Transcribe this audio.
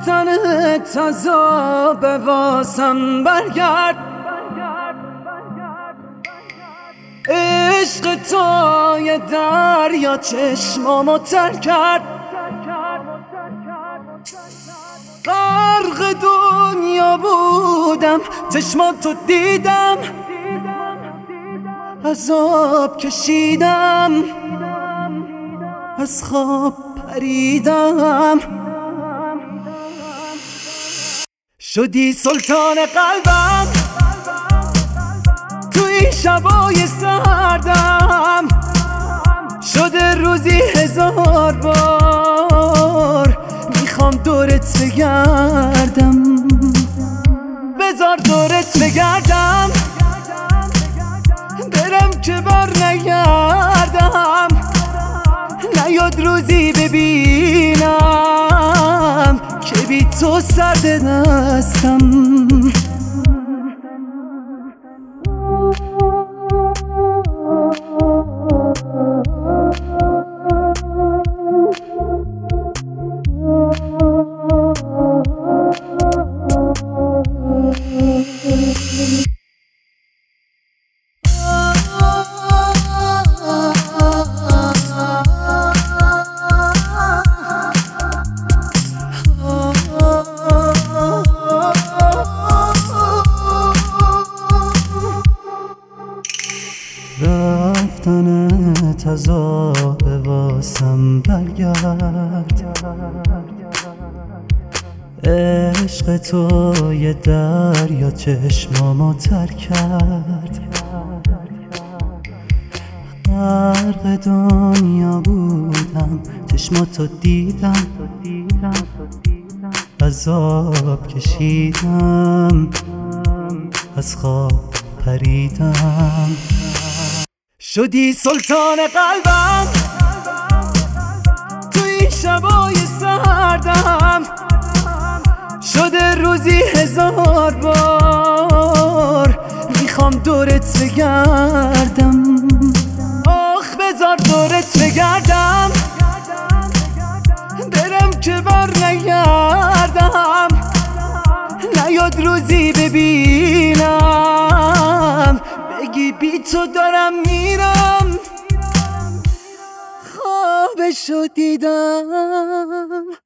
رفتنت عذاب واسم برگرد. عشق تو یه دریا چشمامو تر کرد. غرق دنیا بودم چشماتو دیدم، عذاب کشیدم از خواب پریدم. شدی سلطان قلبم تو این شبای سردم، شده روزی 1000 بار میخوام دورت بگردم. بذار دورت بگردم برم که بر نگردم، نیاد روزی ببینم که بی تو سرد دستم. رفتنت عذاب واسم برگرد. عشق تو یه دریا چشمامو تر کرد. غرق دنیا بودم چشماتو دیدم، عذاب کشیدم از خواب پریدم. شدی سلطان قلبم تو این شبای سردم، شده روزی 1000 بار میخوام دورت بگردم. آخ بذار دورت بگردم برم که بر نگردم، نیاد روزی ببینم بگی بی تو دارم میرم. خوابشو دیدم.